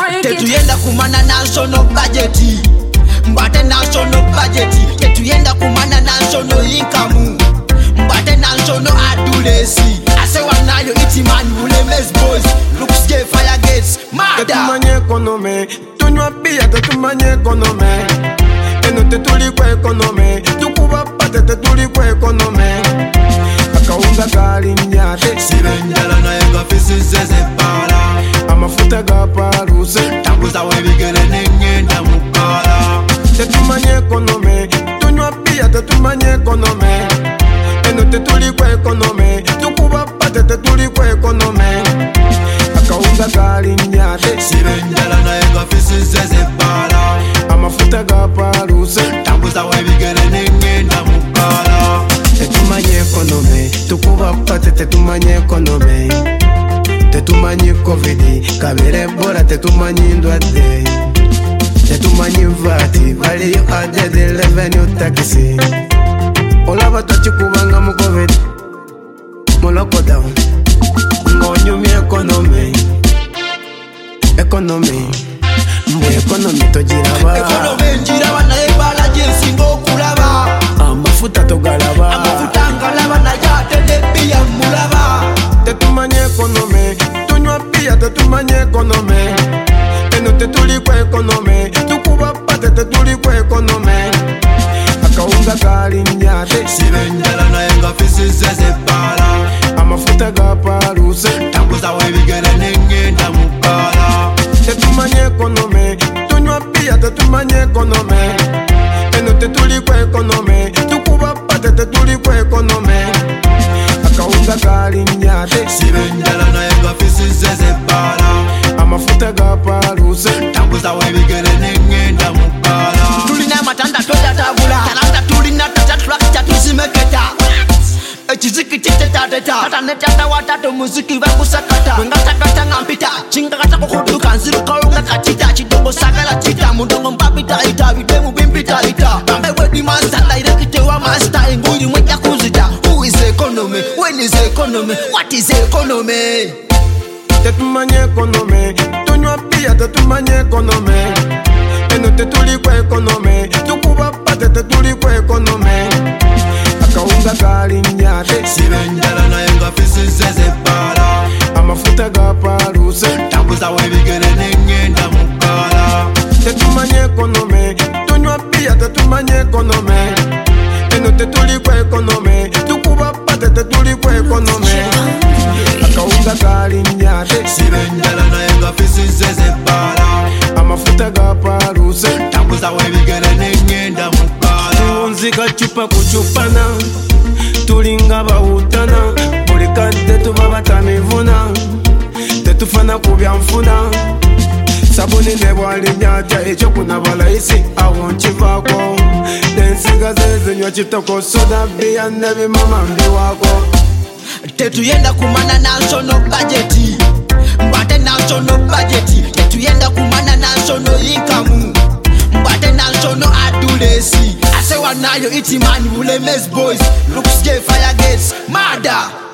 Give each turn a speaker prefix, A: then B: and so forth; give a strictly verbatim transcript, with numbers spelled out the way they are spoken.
A: tetuyenda kumana national budget mbate national budget tetuyenda kumana national income mbate national adulesi ase wanayo iti man Bulemes boys looks gay fire gates mada
B: tetumanye economy tunywa bia tetumanye economy eno tetuli kwa economy tukuba pate tetuli kwa economy akawunga kali nyate
A: sibenjala na yenga fisi zeze para
B: amafuta gapaluse
A: tambuza webigere nengenda mukala
B: tetumanye economy tunywa bia tetumanye economy eno tetuli kwa economy tukuba pate tetuli kwa economy akawunga kali nyate
A: sibenjala na yenga fisi zeze para
B: amafuta gapaluse
A: tambuza webigere nengenda mukala
B: tetumanye economy tukuba pate tetumanye economy tetumanyi covid kabere bora tetumanyi ndwadde tetumanyi vati baliyo added revenue tax olaba twakikubanga mu covid mu lockdown ng'onyumya economy economy mbwe economy togiraba
A: economy njiraba naye bala jensinga okulaba
B: amafuta togalaba
A: amafuta ngalaba naye ate ne bia mulaba
B: tetumanye economy tunywa bia tetumanye economy eno tetuli kwa economy tukuba pate tetuli kwa economy akawunga kali nyate
A: sibenjala na yenga fisi zeze para
B: amafuta gapaluse
A: tambuza webigere nengenda mukala
B: tetumanye economy tunywa bia tetumanye economy eno tetuli kwa economy tukuba pate tetuli kwa economy akawunga kali nyate
A: sibenjala na yenga fisi zeze para
B: amafuta gapaluse
A: tambuza webigere nengenda mukala tulina matanda tojatabula talanta tulina tatatulakita tuzimeketa ekizikiti tetateta tatanetata watatu muziki bakusakata wengatakata ngampita chingakata kukuduka nzirukalunga katita chidongo sagala chita mudongo mbapita ita bidemu bimpita ita ambewedi master directe wa master inguri mweja kuzita who is economy when is economy what is economy
B: tetumanye economy tunywa bia tetumanye economy eno tetuli kwa economy tukuba pate tetuli kwa economy akawunga kali nyate
A: sibenjala na yenga fisi zeze para
B: amafuta gapaluse
A: tambuza webigere nengenda mukala
B: tetumanye economy tunywa bia tetumanye economy eno tetuli kwa economy tukuba pate tetuli kwa economy akawunga kali nyate
A: sibenjala na yenga fisi zeze para
B: amafuta gapaluse
A: tambuza webigere nengenda mukala
B: tunzika chupa kuchupana tulinga bawutana buli kadde tuba batamivuna tetufana kubyanfuna sabuni ne bwalinyata ekyokunaba layisi awo nkivaako nensiga zezinywa kitoko soda bia nebimama mbiwaako
A: tetuyenda kumana national budget mbate national budget tetuyenda kumana national income mbate national adulesi ase wanayo iti man Bulemes boys looks gay fire gates mada